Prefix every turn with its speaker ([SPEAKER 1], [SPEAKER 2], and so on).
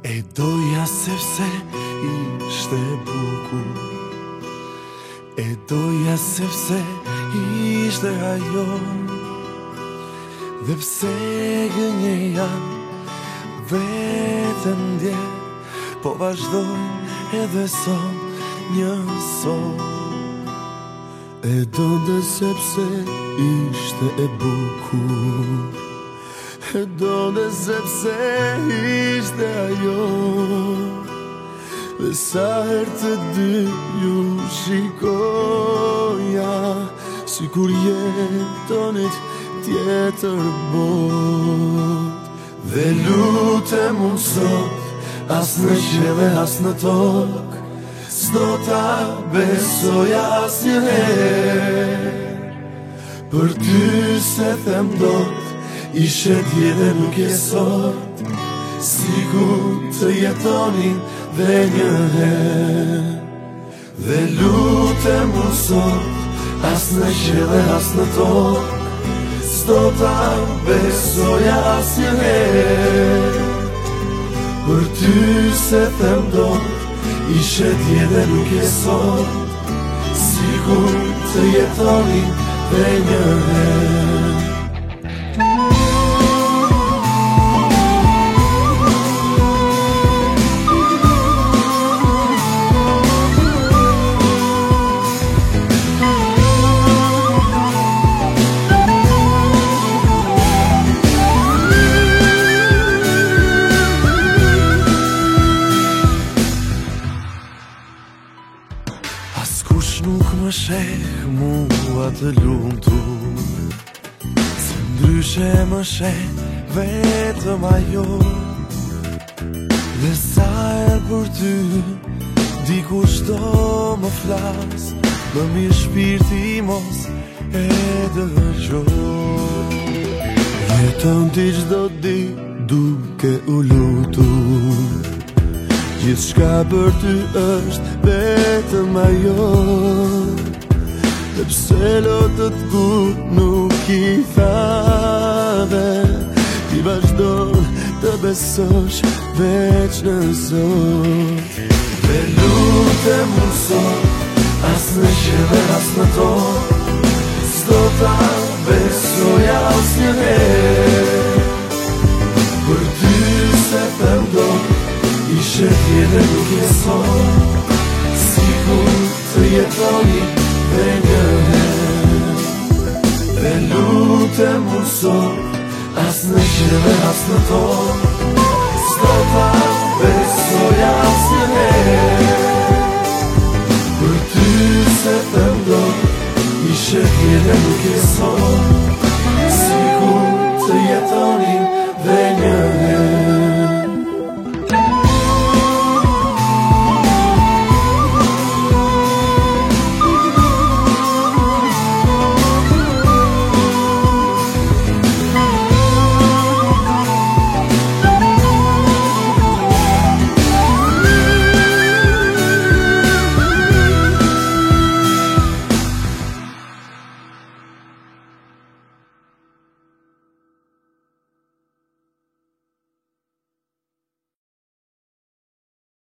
[SPEAKER 1] E doja sepse ishte bukur, e doja sepse ishte ajo, dhe pse gënjeja vetëm ndje, po vazhdoj edhe sot një sot. E donte sepse ishte e bukur, e donte sepse ishte ajo, dhe sa herë të dy ju shikoja, sikur jetonit tjetër bot. Dhe lutem unë sot, as në qiell as në tokë, s'do ta besoja asnjëherë. Për ty se them dot, ishe dje dhe nuk je sot, sikur të jetonin dhe një herë. Dhe lutem unë sot, as në qiell as në tokë, s'do ta besoja asnjëherë. Për ty se them dot, ishe dje dhe nuk je sot, sikur të jetonin dhe një herë. Askush nuk më sheh mua të lumtur, se ndryshe më sheh vetëm ajo. Dhe sa herë për ty dikush do më flas, më mirë shpirti mos e dëgjoj. Jeton ti çdo ditë duke u lutur, gjithçka për ty është vetëm ajo. Dhe pse lotët kur nuk i thave, ti vazhdo të besosh veç në Zot. Dhe lutem unë sot, as në qiell as në tokë, s'do ta besoja asnjëherë. Për ty se them dot, ishe dje dhe nuk je sot, sikur të jetonin dhe një herë. Dhe lutem unë sot, as në qiell as në tokë, s'do ta besoja asnjëherë. Për ty se them dot, ishe dje dhe nuk je sot,